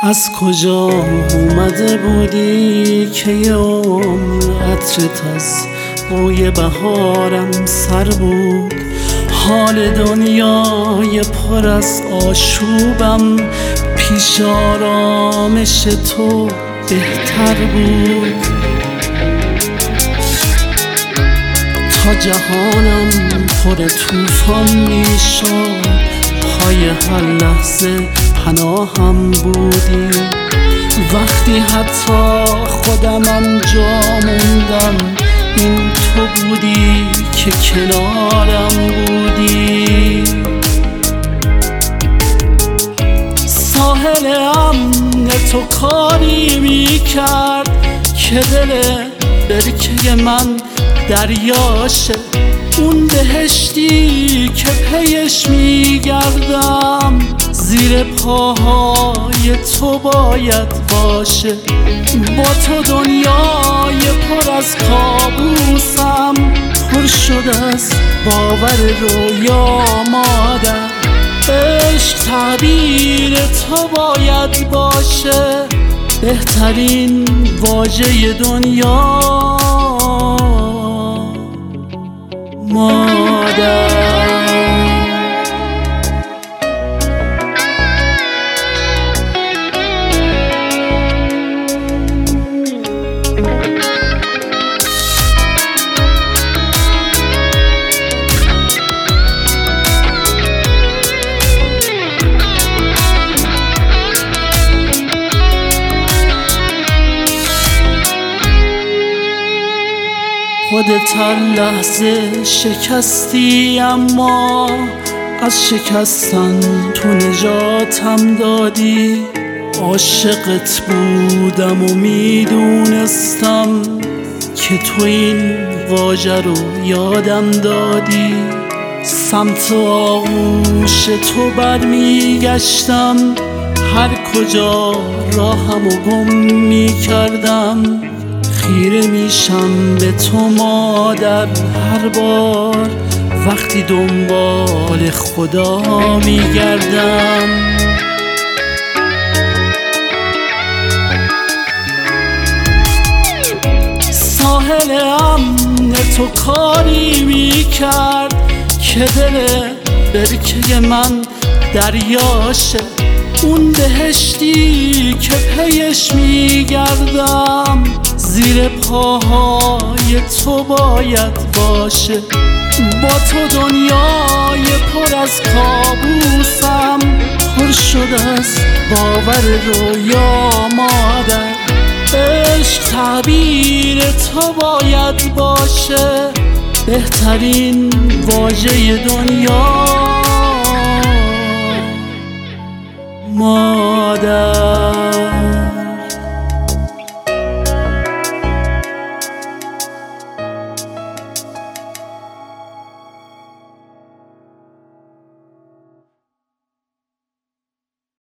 از کجا اومده بودی که یه عمر عطرت از بوی بهارم سر بود؟ حال دنیای پر از آشوبم پیش آرامش تو بهتر بود. تا جهانم پر طوفان میشد پای هر لحظه پناهم بودی. وقتی حتی خودمم جا موندم این تو بودی که کنارم بودی. ساحل امن تو کاری میکرد که دل برکه من دریاشه، اون بهشتی که پیش میگردم زیر پاهای تو باید باشه. با تو دنیای پر از کابوسم پر شده از باور رویا مادر. عشق تعبیر تو باید باشه، بهترین واژه دنیا مادر. خودت هر لحظه شکستی اما از شکستن تو نجاتم دادی. عاشقت بودم و میدونستم که تو این واژه رو یادم دادی. سمت آغوش تو برمیگشتم، هر کجا راهمو گم میکردم. خیره میشم به تو مادر هر بار وقتی دنبال خدا میگردم. ساحل امن تو کاری میکرد که دل برکه من دریاشه، اون بهشتی که پیش میگردم زیر پاهای تو باید باشه. با تو دنیای پر از کابوسم پر شده از باور رویا مادر. عشق تعبیر تو باید باشه، بهترین واژه دنیا مادر.